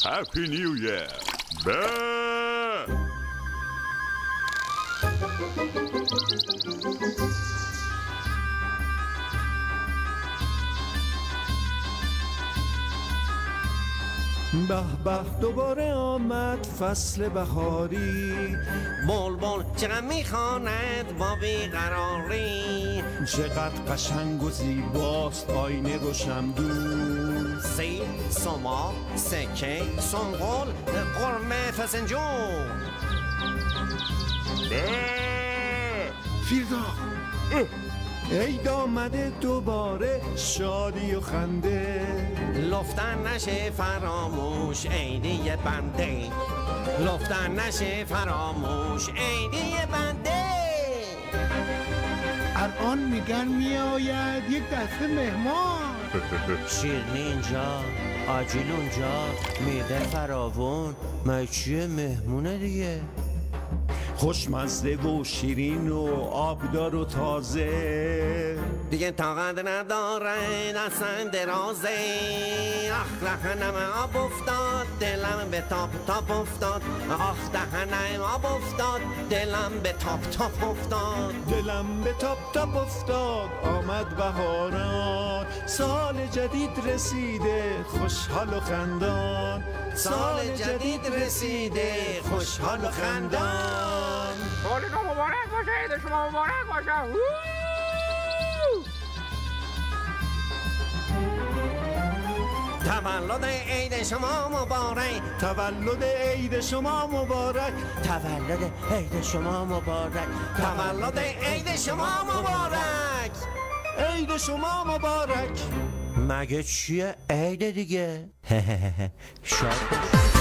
Happy New Year. به به دوباره آمد فصل بهاری، بلبل چقدر میخواند با بیقراری. چقدر قشنگ و زیباست آینه و شمدون، سیب، سما، سکه، سنگل، قرمه، فسنجون. فیردا عید آمده دوباره، شادی و خنده، لفتن نشه فراموش عیدی بنده، لفتن نشه فراموش عیدی بنده. الان میگن میآید یک دسته مهمان، شیرنی اینجا، آجیل اونجا، میوه فراوون، چیه مهمونه دیگه. خوشمزه و شیرین و آبدار و تازه، دیگه طاقت نداره دستم درازه. آخ دهنم آب افتاد دلم به تاپ تاپ افتاد، آخ دهنم آب افتاد دلم به تاپ تاپ افتاد. دلم به تاپ تاپ افتاد، آمد بهاران، سال جدید رسیده خوشحال و خندان، سال جدید رسیده خوشحال و خندان. سال نو مبارک باشه، عید شما مبارک باشه. تولد عید شما مبارک، تولد عید شما مبارک، تولد عید شما مبارک، تولد عید شما مبارک، عید شما مبارک. مگه چیه عید دیگه؟ شاد